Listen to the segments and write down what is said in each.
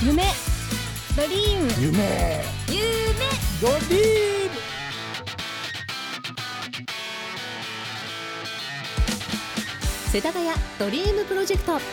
夢ドリームドリーム。 世田谷ドリームプロジェクト。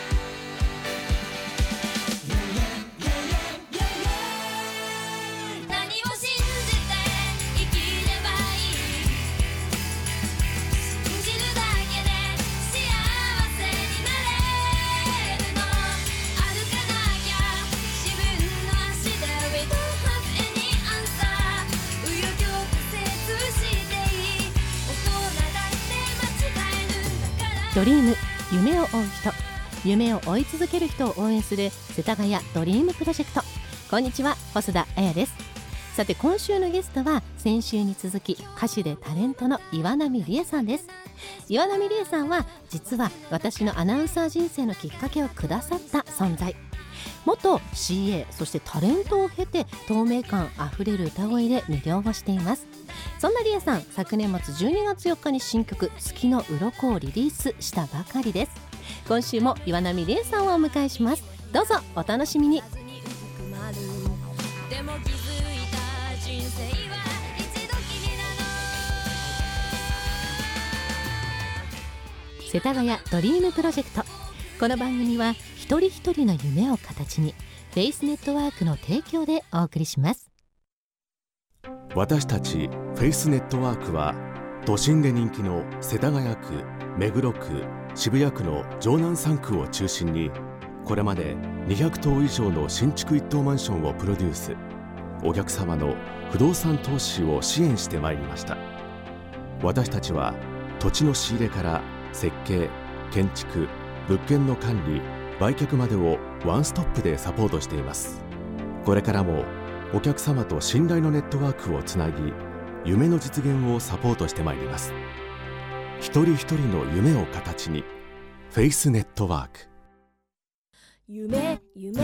ドリーム、夢を追う人、夢を追い続ける人を応援する世田谷ドリームプロジェクト。こんにちは、細田彩です。さて、今週のゲストは先週に続き歌手でタレントの岩波理恵さんです。岩波理恵さんは実は私のアナウンサー人生のきっかけをくださった存在。元 CA そしてタレントを経て透明感あふれる歌声で魅了をしています。そんな理恵さん、昨年末12月4日に新曲月の鱗をリリースしたばかりです。今週も岩波理恵さんをお迎えします。どうぞお楽しみに。世田谷ドリームプロジェクト。この番組は一人一人の夢を形にフェイスネットワークの提供でお送りします。 私たちフェイスネットワークは都心で人気の世田谷区、目黒区、渋谷区の城南3区を中心にこれまで200棟以上の新築一棟マンションをプロデュース。お客様の不動産投資を支援してまいりました。私たちは土地の仕入れから設計、建築、物件の管理、売却までをワンストップでサポートしています。これからもお客様と信頼のネットワークをつなぎ、夢の実現をサポートしてまいります。一人一人の夢を形にフェイスネットワーク。 夢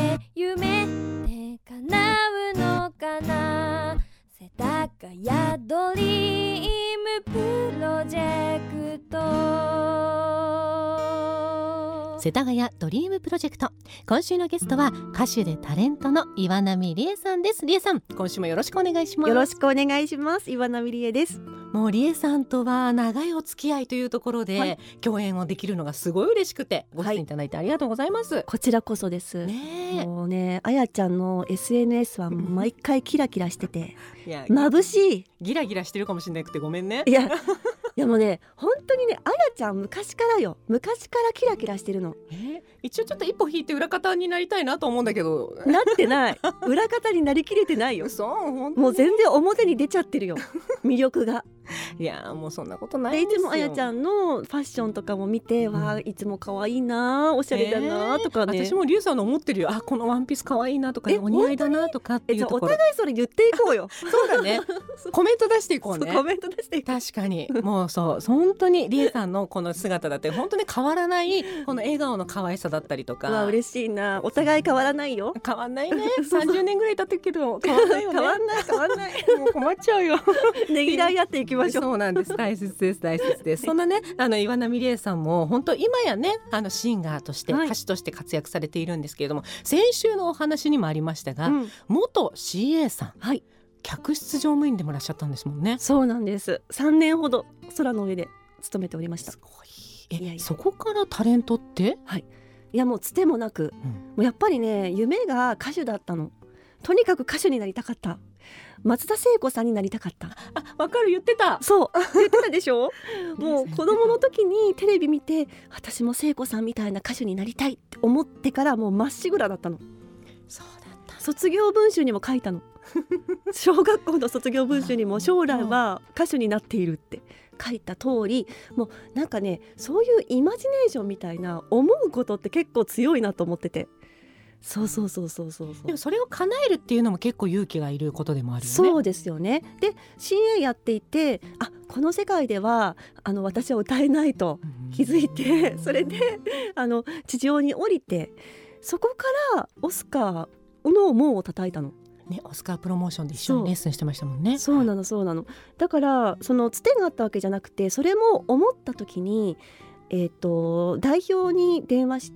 って叶うのかな。世田谷ドリームプロジェクト。 世田谷ドリームプロジェクト。今週のゲストは歌手でタレントの岩波理恵さんです。理恵さん、今週もよろしくお願いします。 よろしくお願いします。岩波理恵です。 もう理恵さんとは長いお付き合いというところで、 はい、 共演をできるのがすごい嬉しくてご出演いただいてありがとうございます。 こちらこそです。もうね、あやちゃんの SNS は毎回キラキラしてて眩しい。 ギラギラしてるかもしれなくてごめんね。 いやもうね、本当にね、あやちゃん昔からキラキラしてるの。 一応ちょっと一歩引いて裏方になりたいなと思うんだけど、 なってない裏方になりきれてないよ。 そうもう全然表に出ちゃってるよ魅力が。 いやもうそんなことないんで、 ですよ。 いつもあやちゃんのファッションとかも見て、いつも可愛いな、おしゃれだなとかね、 私もリュウさんの思ってるよ。このワンピース可愛いなとか、お似合いだなとかっていうところ。 お互いそれ言っていこうよそうだねコメント出していこうね。 コメント出していこう。 確かにもうそう、本当にリエさんのこの姿だって本当に変わらないこの笑顔の可愛さだったりとか。 嬉しいな。お互い変わらないよ。 変わんないね30年ぐらい経ってるけど変わんないよね。 変わんないもう困っちゃうよねぎらい合っていきましょう。 そうなんです。大切ですそんなね、岩波理恵さんも本当今やね、シンガーとして、歌手として活躍されているんですけれども、先週のお話にもありましたが、元 CA さん、客室乗務員でもいらっしゃったんですもんね。 そうなんです。3年ほど空の上で勤めておりました。 すごい。そこからタレントって？ いやもうつてもなく、もうやっぱりね、夢が歌手だったの。とにかく歌手になりたかった。松田聖子さんになりたかった。 わかる、言ってた。 そう言ってたでしょもう子供の時にテレビ見て、私も聖子さんみたいな歌手になりたいって思ってからもうまっしぐらだったの。 そうだった。 卒業文集にも書いたの小学校の卒業文集にも将来は歌手になっているって書いた通り、もうなんかね、そういうイマジネーションみたいな思うことって結構強いなと思ってて。そう。 でもそれを叶えるっていうのも結構勇気がいることでもあるよね。 そうですよね。で CA やっていて、この世界では私は歌えないと気づいて、それで地上に降りて、そこからオスカーの門を叩いたのね。オスカープロモーションで一緒にレッスンしてましたもんね。 そうなの。だからそのつてがあったわけじゃなくて、それも思った時に代表に電話して、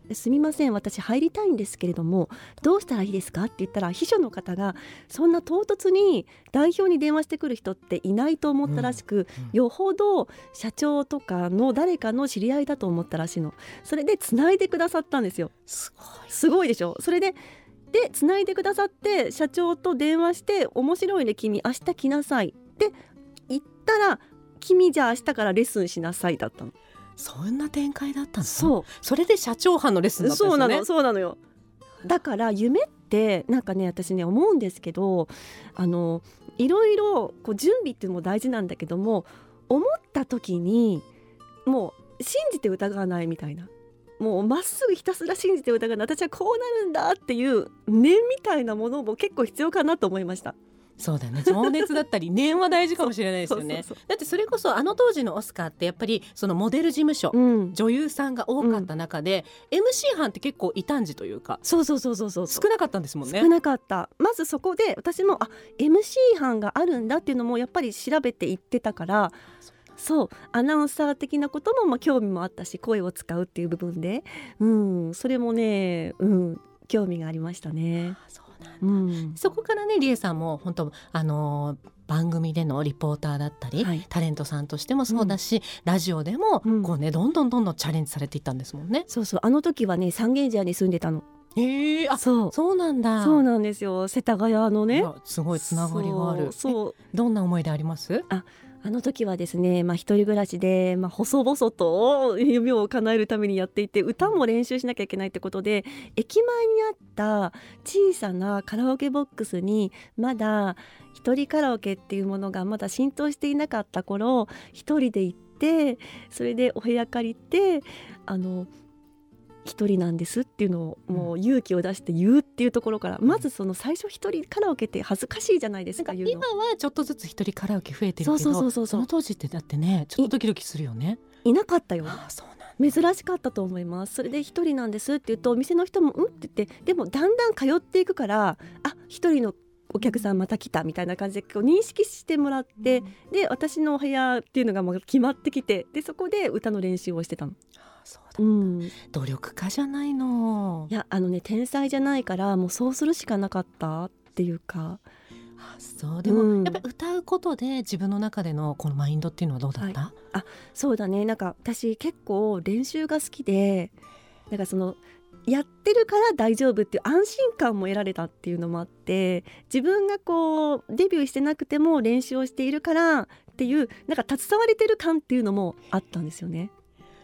すみません私入りたいんですけれどもどうしたらいいですかって言ったら、秘書の方がそんな唐突に代表に電話してくる人っていないと思ったらしく、よほど社長とかの誰かの知り合いだと思ったらしいの。それで繋いでくださったんですよ。すごいでしょ。それで繋いでくださって、社長と電話して、面白いね君明日来なさいって言ったら、君じゃあ明日からレッスンしなさいだったの。 そんな展開だったの。 それで社長班のレッスンだったんですね。 そうなのよ。だから夢ってなんかね、私ね思うんですけど、いろいろこう準備っていうのも大事なんだけども、思った時にもう信じて疑わないみたいな、もうまっすぐひたすら信じて疑わない、私はこうなるんだっていう念みたいなものも結構必要かなと思いました。 そうだね、情熱だったり念は大事かもしれないですよね。だってそれこそ当時のオスカーってやっぱりそのモデル事務所、女優さんが多かった中で、MC 班って結構異端児というか、少なかったんですもんね。 少なかった。まずそこで私もMC 班があるんだっていうのもやっぱり調べていってたから、アナウンサー的なことも興味もあったし、声を使うっていう部分で、それもね、興味がありましたね。 そこからね、理恵さんも本当番組でのリポーターだったり、タレントさんとしてもそうだし、ラジオでもこうね、どんどんチャレンジされていったんですもんね。 あの時はね三軒茶屋に住んでたの。そうなんだ。そうなんですよ。世田谷のね、 すごいつながりがある。どんな思い出あります？ あの時はですね、一人暮らしで、細々と夢を叶えるためにやっていて、歌も練習しなきゃいけないってことで、駅前にあった小さなカラオケボックスに、まだ一人カラオケっていうものがまだ浸透していなかった頃、一人で行って、それでお部屋借りて、一人なんですっていうのをもう勇気を出して言うっていうところから、まずその最初一人カラオケって恥ずかしいじゃないですか。 今はちょっとずつ一人カラオケ増えてるけど、その当時ってだってね、ちょっとドキドキするよね。 いなかったよ。珍しかったと思います。それで一人なんですって言うと、お店の人もって言って、でもだんだん通っていくから、一人のお客さんまた来たみたいな感じでこう認識してもらって、で私のお部屋っていうのがもう決まってきて、でそこで歌の練習をしてたの。 努力家じゃないの。 いや天才じゃないから、もうそうするしかなかったっていうか。 でも、やっぱり歌うことで自分の中でのこのマインドっていうのはどうだった？ そうだね、なんか私結構練習が好きで、なんかそのやってるから大丈夫っていう安心感も得られたっていうのもあって、自分がこうデビューしてなくても練習をしているからっていう、なんか携われてる感っていうのもあったんですよね。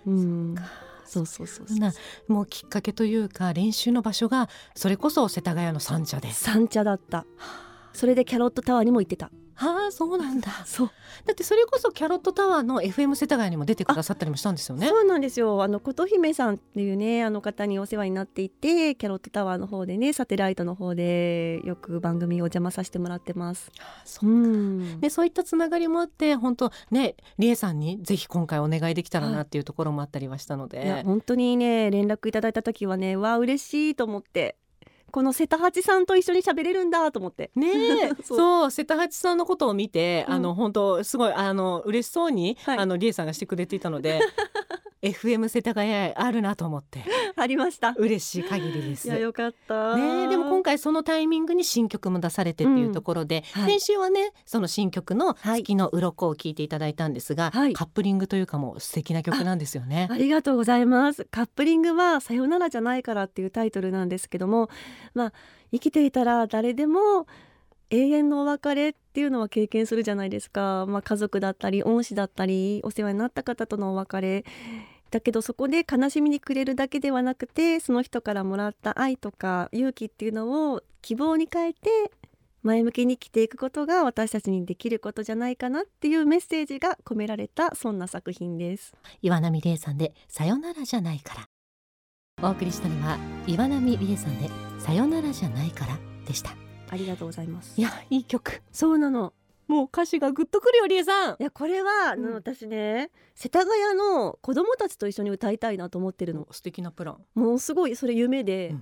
もうきっかけというか、練習の場所がそれこそ世田谷の三茶だった。それでキャロットタワーにも行ってた。 そうなんだ。だってそれこそキャロットタワーの FM 世田谷にも出てくださったりもしたんですよね。 そうなんですよ。琴姫さんっていうね、方にお世話になっていて、キャロットタワーの方でね、サテライトの方でよく番組をお邪魔させてもらってます。 そういったつながりもあって、本当ね、理恵さんにぜひ今回お願いできたらなっていうところもあったりはしたので、 いや本当にね、連絡いただいた時はね、嬉しいと思って、この瀬田八さんと一緒に喋れるんだと思ってね。 そう瀬田八さんのことを見て、本当すごい嬉しそうに、理恵さんがしてくれていたのでFM 世田谷あるなと思ってありました。 嬉しい限りです。 いやよかったね。でも今回そのタイミングに新曲も出されてっていうところで、先週はねその新曲の月の鱗を聴いていただいたんですが、カップリングというかも素敵な曲なんですよね。 ありがとうございます。カップリングはさよならじゃないからっていうタイトルなんですけども、生きていたら誰でも永遠のお別れっていうのは経験するじゃないですか。家族だったり恩師だったりお世話になった方とのお別れだけど、そこで悲しみに暮れるだけではなくて、その人からもらった愛とか勇気っていうのを希望に変えて前向きに生きていくことが私たちにできることじゃないかなっていうメッセージが込められた、そんな作品です。 岩波理恵さんでさよならじゃないから。お送りしたのは岩波理恵さんでさよならじゃないからでした。 ありがとうございます。 いやいい曲。 そうなの。 もう歌詞がグッとくるよ理恵さん。 いやこれは、私ね世田谷の子供たちと一緒に歌いたいなと思ってるの。 素敵なプラン。 もうすごいそれ夢で、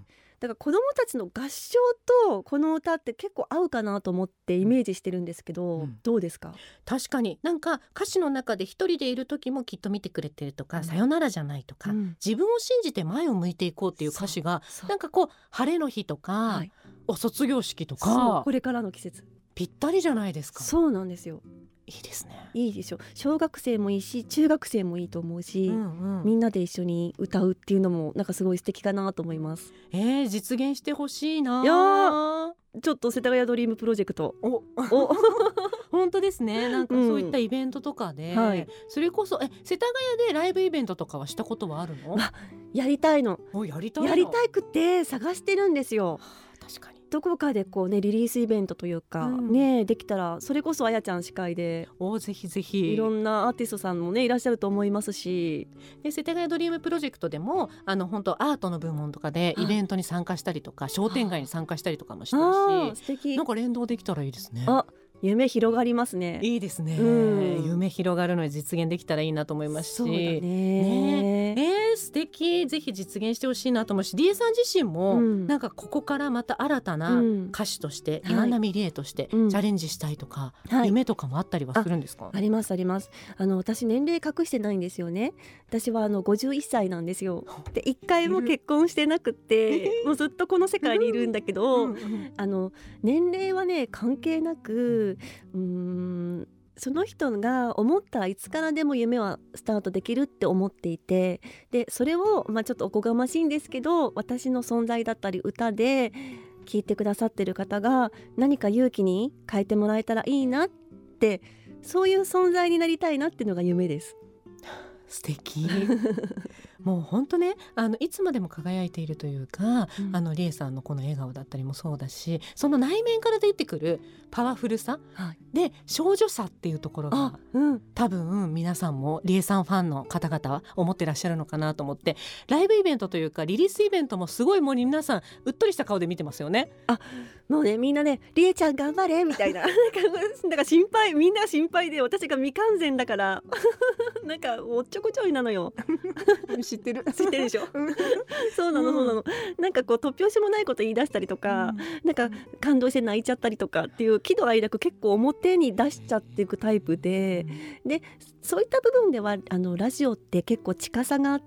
だから子どもたちの合唱とこの歌って結構合うかなと思ってイメージしてるんですけど、どうですか？ 確かになんか歌詞の中で一人でいる時もきっと見てくれてるとか、さよならじゃないとか、自分を信じて前を向いていこうっていう歌詞がなんかこう晴れの日とか、お卒業式とかこれからの季節ぴったりじゃないですか。 そうなんですよ。 いいですね。 いいでしょ。小学生もいいし中学生もいいと思うし、みんなで一緒に歌うっていうのもなんかすごい素敵かなと思います。 実現してほしいな。 いやちょっと世田谷ドリームプロジェクト本当ですね。なんかそういったイベントとかで、それこそ世田谷でライブイベントとかはしたことはあるの？ やりたいの。 やりたくて探してるんですよ。 確かにどこかでこうねリリースイベントというか、できたらそれこそあやちゃん司会でぜひぜひいろんなアーティストさんもねいらっしゃると思いますし、 で世田谷ドリームプロジェクトでも本当アートの部門とかでイベントに参加したりとか、商店街に参加したりとかもしてるし、 素敵。 なんか連動できたらいいですね。 夢広がりますね。 いいですね、夢広がるので実現できたらいいなと思いますし、 そうだね。 素敵。ぜひ実現してほしいなと思うし、リエさん自身も、なんかここからまた新たな歌手として、岩波理恵としてチャレンジしたいとか、夢とかもあったりはするんですか？ ありますあります。私年齢隠してないんですよね。私は51歳なんですよ。で1回も結婚してなくてもうずっとこの世界にいるんだけど年齢はね関係なくその人が思ったらいつからでも夢はスタートできるって思っていて、でそれを、ちょっとおこがましいんですけど私の存在だったり歌で聴いてくださってる方が何か勇気に変えてもらえたらいいなって、そういう存在になりたいなっていうのが夢です。 素敵もう本当ねいつまでも輝いているというか、リエさんのこの笑顔だったりもそうだし、その内面から出てくるパワフルさ、で少女さっていうところが、多分皆さんもリエさんファンの方々は思ってらっしゃるのかなと思って、ライブイベントというかリリースイベントもすごいもう皆さんうっとりした顔で見てますよね。 もうねみんなねリエちゃん頑張れみたいななんか心配、みんな心配で私が未完全だからなんかおっちょこちょいなのよ知ってるでしょそうなの、なんかこう突拍子もないこと言い出したりとか、なんか感動して泣いちゃったりとかっていう喜怒哀楽結構表に出しちゃっていくタイプで、でそういった部分ではラジオって結構近さがあって、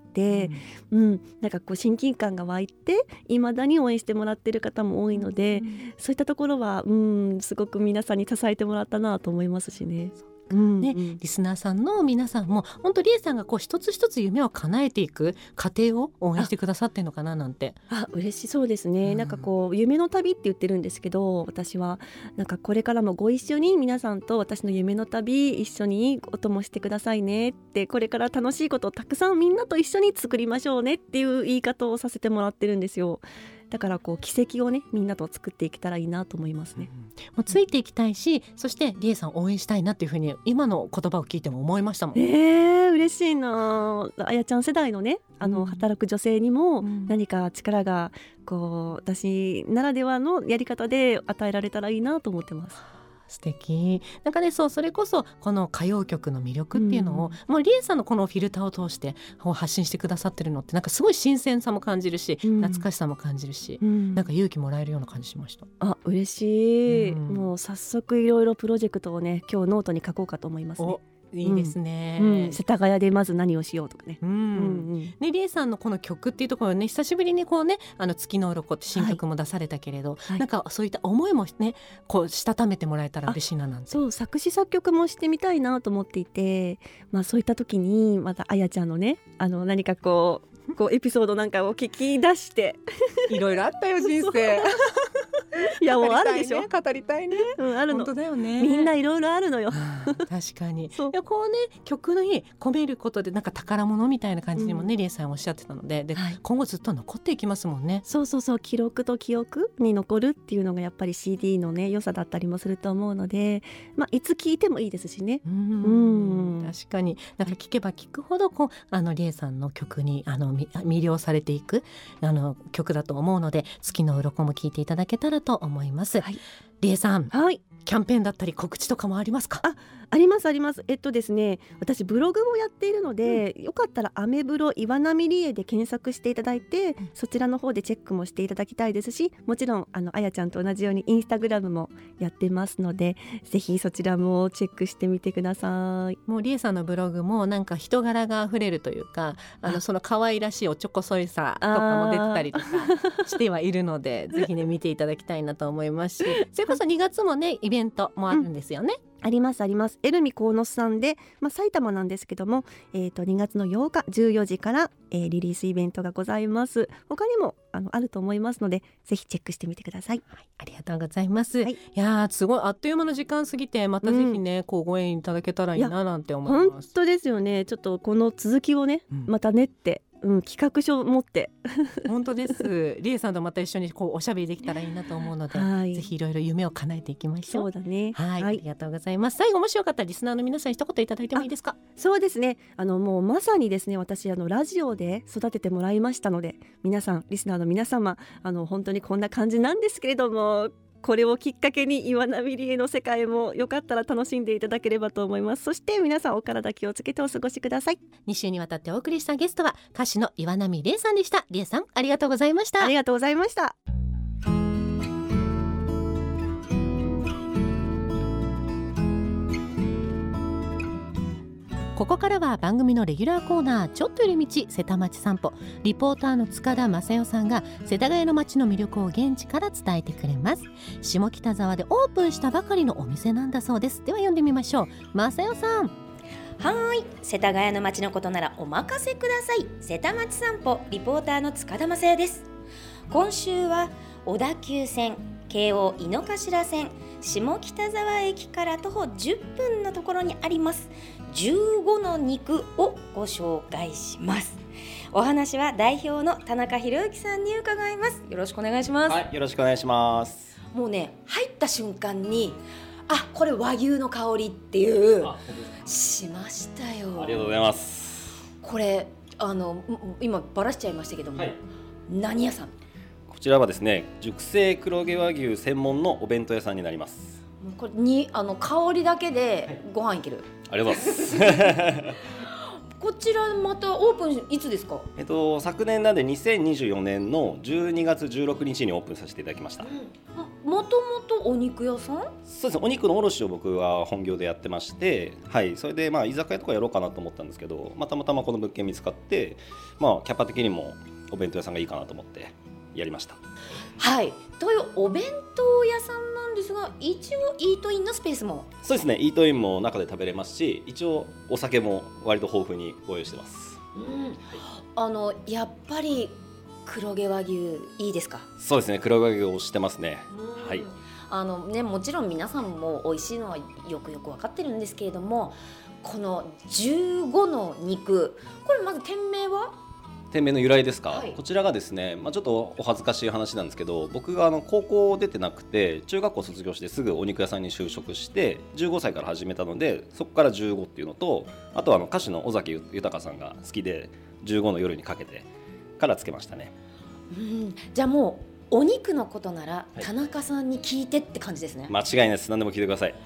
なんかこう親近感が湧いて未だに応援してもらってる方も多いので、そういったところはすごく皆さんに支えてもらったなと思いますしね。 リスナーさんの皆さんも本当リエさんがこう一つ一つ夢を叶えていく過程を応援してくださってるのかななんて。 嬉しそうですね、なんかこう夢の旅って言ってるんですけど、私はなんかこれからもご一緒に皆さんと私の夢の旅一緒にお供してくださいねって、これから楽しいことをたくさんみんなと一緒に作りましょうねっていう言い方をさせてもらってるんですよ。だからこう奇跡をねみんなと作っていけたらいいなと思いますね。 もうついていきたいし、そしてリエさんを応援したいなっていうふうに今の言葉を聞いても思いましたもん。 嬉しいな。あやちゃん世代のね働く女性にも何か力がこう私ならではのやり方で与えられたらいいなと思ってます。 素敵。なんかねそれこそこの歌謡曲の魅力っていうのを、もうリエさんのこのフィルターを通して発信してくださってるのってなんかすごい新鮮さも感じるし、懐かしさも感じるし、なんか勇気もらえるような感じしました。 嬉しい、もう早速いろいろプロジェクトをね今日ノートに書こうかと思いますね。 いいですね、 世田谷でまず何をしようとかね。 リエさんのこの曲っていうところをね久しぶりにこうね月の鱗って新曲も出されたけれど、なんかそういった思いもねこうしたためてもらえたら嬉しいななんて。 そう作詞作曲もしてみたいなと思っていて、そういった時にまたあやちゃんのね何かこうエピソードなんかを聞き出していろいろあったよ人生いやもうあるでしょ、 語りたいね、 あるの。 本当だよね、 みんないろいろあるのよ確かに。いやこうね曲に込めることでなんか宝物みたいな感じにもね、リエさんおっしゃってたので、今後ずっと残っていきますもんね。 そう記録と記憶に残るっていうのがやっぱり CD のね良さだったりもすると思うので、いつ聴いてもいいですしね。 確かになんか聴けば聴くほどこうリエさんの曲に魅了されていく曲だと思うので、月の鱗も聴いていただけたらと思います。 りえさん、 はい、 キャンペーンだったり告知とかもありますか？ ありますあります。ですね、私ブログもやっているので、よかったらアメブロ岩波理恵で検索していただいて、そちらの方でチェックもしていただきたいですし、もちろんあやちゃんと同じようにインスタグラムもやってますので、ぜひそちらもチェックしてみてください。 もうりえさんのブログもなんか人柄があふれるというか、その可愛らしいおちょこそいさとかも出てたりとかしてはいるのでぜひね見ていただきたいなと思いますし、それこそ2月もねイベントもあるんですよね。 ありますあります。エルミコーノスさんで、埼玉なんですけども、2月の8日14時から、リリースイベントがございます。他にもあると思いますので、ぜひチェックしてみてください。 はい、ありがとうございます、 はい、 いやすごいあっという間の時間過ぎて、またぜひね、ご縁いただけたらいいななんて思います。 本当ですよね。ちょっとこの続きをね、また練って企画書を持って本当ですりえさんとまた一緒におしゃべりできたらいいなと思うので、 はい、 ぜひいろいろ夢を叶えていきましょう。 そうだね、 はい、ありがとうございます。最後もしよかったらリスナーの皆さんに一言いただいてもいいですか？ そうですね、もうまさにですね、私ラジオで育ててもらいましたので、皆さんリスナーの皆様本当にこんな感じなんですけれども、これをきっかけに岩波理恵の世界もよかったら楽しんでいただければと思います。そして皆さんお体気をつけてお過ごしください。 2週にわたってお送りしたゲストは歌手の岩波理恵さんでした。理恵さんありがとうございました。 ありがとうございました。 ここからは番組のレギュラーコーナー、ちょっと寄り道瀬田町散歩。リポーターの塚田正代さんが世田谷の街の魅力を現地から伝えてくれます。下北沢でオープンしたばかりのお店なんだそうです。では読んでみましょう。正代さん。 はい、世田谷の街のことならお任せください。瀬田町散歩リポーターの塚田正代です。今週は小田急線、京王井の頭線、下北沢駅から徒歩10分のところにあります15の肉をご紹介します。お話は代表の田中博之さんに伺います。よろしくお願いします。 はい、よろしくお願いします。 もうね、入った瞬間にこれ和牛の香りっていうしましたよ。 ありがとうございます。 これ今バラしちゃいましたけども、はい、何屋さん？ こちらはですね、熟成黒毛和牛専門のお弁当屋さんになります。 これに香りだけでご飯いける、 はい、ありがとうございますこちらまたオープンいつですか？ 昨年なんで2024年の12月16日にオープンさせていただきました。 もともとお肉屋さん？ そうですね、お肉の卸を僕は本業でやってまして、はい、それで居酒屋とかやろうかなと思ったんですけど、たまたまこの物件見つかって、キャパ的にもお弁当屋さんがいいかなと思ってやりました。 はい、というお弁当屋さんなんですが、一応イートインのスペースも？ そうですね、イートインも中で食べれますし、一応お酒も割と豊富にご用意してます。 やっぱり黒毛和牛いいですか？ そうですね、黒毛和牛をしてますね。はい。 もちろん皆さんも美味しいのはよく分かってるんですけれども、この15の肉、これまず店名は？ 店名の由来ですか？ はい、 こちらがですね、ちょっとお恥ずかしい話なんですけど、僕が高校出てなくて中学校卒業してすぐお肉屋さんに就職して15歳から始めたので、そこから15っていうのと、あとは歌手の尾崎豊さんが好きで15の夜にかけてからつけましたね。 じゃあもうお肉のことなら田中さんに聞いてって感じですね。 間違いないです。何でも聞いてください。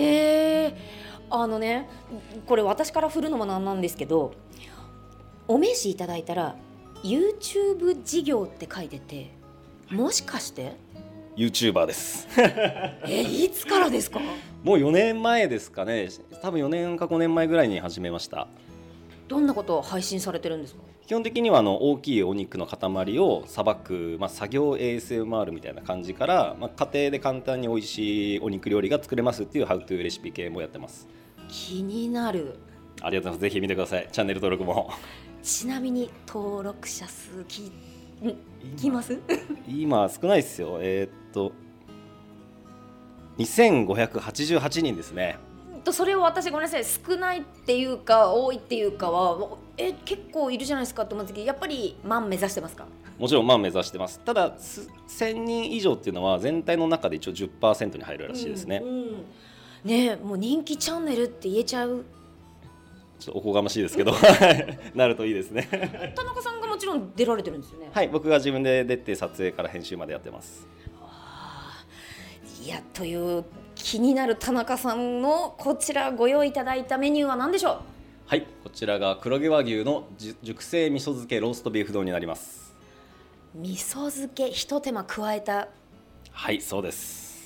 これ私から振るのもなんなんですけど、お名刺いただいたら YouTube 事業って書いてて、もしかして YouTuber ですいつからですか？ もう4年前ですかね。多分4年か5年前ぐらいに始めました。 どんなことを配信されてるんですか？ 基本的には大きいお肉の塊をさばく、作業 ASMR みたいな感じから、家庭で簡単に美味しいお肉料理が作れますっていうハウトゥーレシピ系もやってます。 気になる。 ありがとうございます。ぜひ見てください。チャンネル登録も。 ちなみに登録者数きます？ 今少ないですよ。2588人ですね。 それを私ごめんなさい、少ないっていうか多いっていうかは結構いるじゃないですかって思った時、やっぱり万目指してますか？ もちろん万目指してます。ただ1000人以上っていうのは全体の中で一応 10% に入るらしいですね。 ね、もう人気チャンネルって言えちゃう。 ちょっとおこがましいですけどなるといいですね田中さんがもちろん出られてるんですよね？ はい、僕が自分で出て撮影から編集までやってます。 いやという気になる田中さんのこちらご用意いただいたメニューは何でしょう？ はい、こちらが黒毛和牛の熟成味噌漬けローストビーフ丼になります。 味噌漬け一手間加えた。 はい、そうです。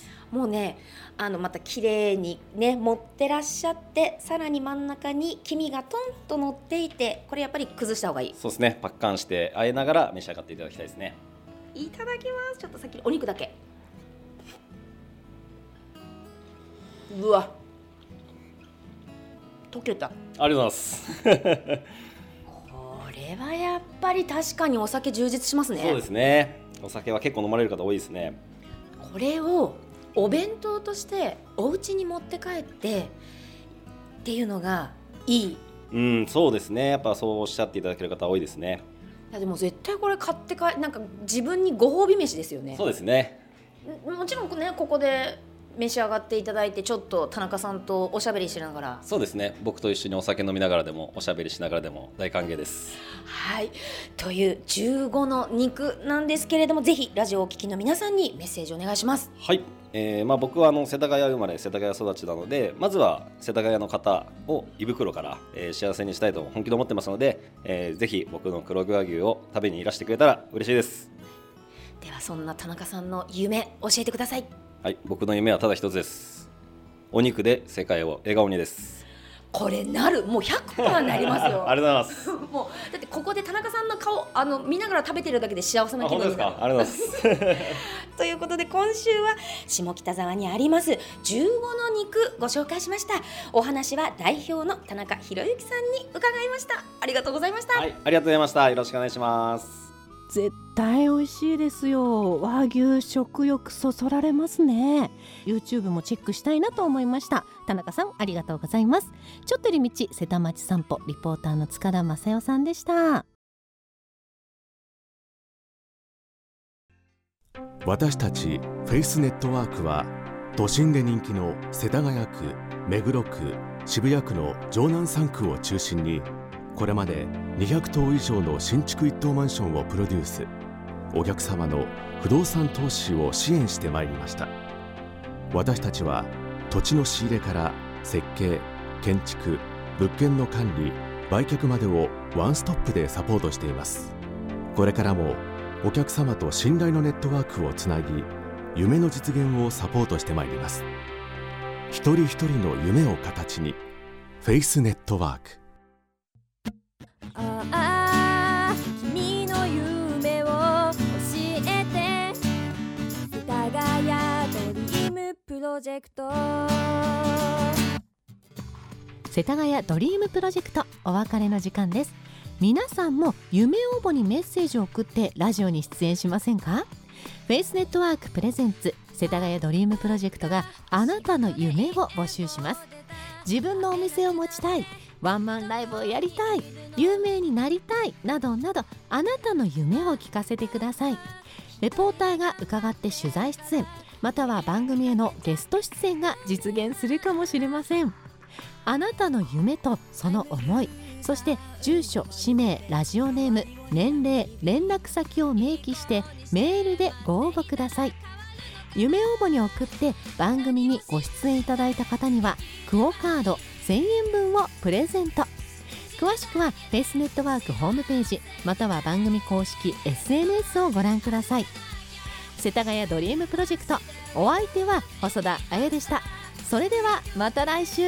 もうねまた綺麗にね盛ってらっしゃって、さらに真ん中に黄身がトンと乗っていて、これやっぱり崩した方がいい。 そうですね、パッカンして和えながら召し上がっていただきたいですね。 いただきます。ちょっと先にお肉だけ。うわ溶けた。 ありがとうございますこれはやっぱり確かにお酒充実しますね。 そうですね、お酒は結構飲まれる方多いですね。 これをお弁当としてお家に持って帰ってっていうのがいい。 そうですね、やっぱそうおっしゃっていただける方多いですね。 いやでも絶対これ買ってなんか自分にご褒美飯ですよね。 そうですね。 もちろんねここで召し上がっていただいて、ちょっと田中さんとおしゃべりしながら。 そうですね、僕と一緒にお酒飲みながらでもおしゃべりしながらでも大歓迎です。 はい、という15の肉なんですけれども、ぜひラジオをお聞きの皆さんにメッセージお願いします。 はい、僕は世田谷生まれ世田谷育ちなので、まずは世田谷の方を胃袋から、幸せにしたいと本気で思ってますので、ぜひ僕の黒毛和牛を食べにいらしてくれたら嬉しいです。 ではそんな田中さんの夢教えてください。 はい、僕の夢はただ一つです。お肉で世界を笑顔にです。 これなる、もう 100% になりますよありがとうございますもうだってここで田中さんの顔見ながら食べてるだけで幸せな気分になる。 ありがとうございますということで今週は下北沢にあります15の肉ご紹介しました。お話は代表の田中博之さんに伺いました。ありがとうございました。 はい、ありがとうございました。よろしくお願いします。 絶対美味しいですよ。和牛食欲そそられますね。 YouTube もチェックしたいなと思いました。田中さんありがとうございます。ちょっと寄り道瀬田町散歩リポーターの塚田正代さんでした。 私たちフェイスネットワークは都心で人気の世田谷区、目黒区、渋谷区の城南3区を中心にこれまで200棟以上の新築一棟マンションをプロデュース、お客様の不動産投資を支援してまいりました。私たちは土地の仕入れから設計、建築、物件の管理、売却までをワンストップでサポートしています。これからもお客様と信頼のネットワークをつなぎ、夢の実現をサポートしてまいります。一人一人の夢を形に、フェイスネットワーク。 君の夢を教えて、世田谷ドリームプロジェクト。 世田谷ドリームプロジェクト、お別れの時間です。皆さんも夢応募にメッセージを送ってラジオに出演しませんか？フェイスネットワークプレゼンツ世田谷ドリームプロジェクトがあなたの夢を募集します。自分のお店を持ちたい、ワンマンライブをやりたい、有名になりたいなどなど、あなたの夢を聞かせてください。レポーターが伺って取材出演、または番組へのゲスト出演が実現するかもしれません。あなたの夢とその思い、そして住所、氏名、ラジオネーム、年齢、連絡先を明記してメールでご応募ください。夢応募に送って番組にご出演いただいた方にはクオカード1000円分をプレゼント。詳しくはフェイスネットワークホームページ、または番組公式 SNS をご覧ください。世田谷ドリームプロジェクト、お相手は細田彩でした。それではまた来週。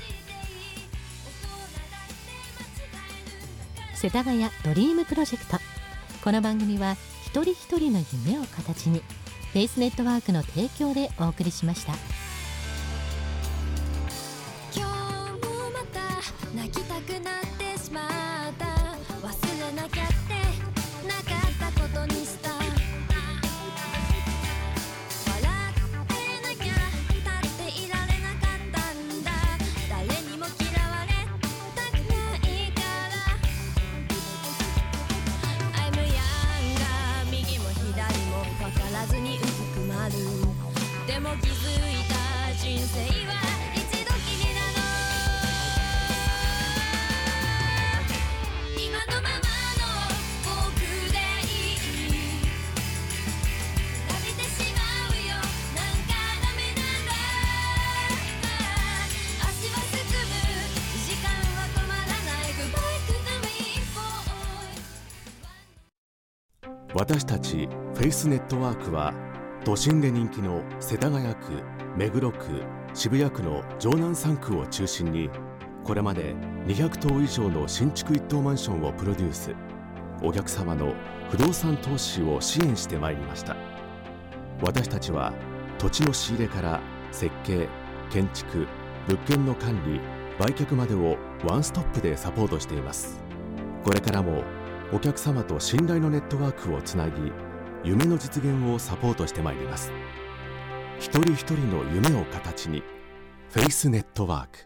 世田谷ドリームプロジェクト、この番組は一人一人の夢を形にフェイスネットワークの提供でお送りしました。 今日もまた泣きたくなってしまった。忘れなきゃってなかったことにした。笑ってなきゃ立っていられなかったんだ。誰にも嫌われたくないから。I'm young が右も左も分からずにうずくまる。でも気づいた人生は一度きりなの。今のままの僕でいい。慣れてしまうよ、なんかダメ私たちフェイスネットワークは都心で人気の世田谷区、目黒区、渋谷区の城南3区を中心にこれまで200棟以上の新築一棟マンションをプロデュース、お客様の不動産投資を支援してまいりました。私たちは土地の仕入れから設計、建築、物件の管理、売却までをワンストップでサポートしています。これからもお客様と信頼のネットワークをつなぎ、夢の実現をサポートしてまいります。一人一人の夢を形に、フェイスネットワーク。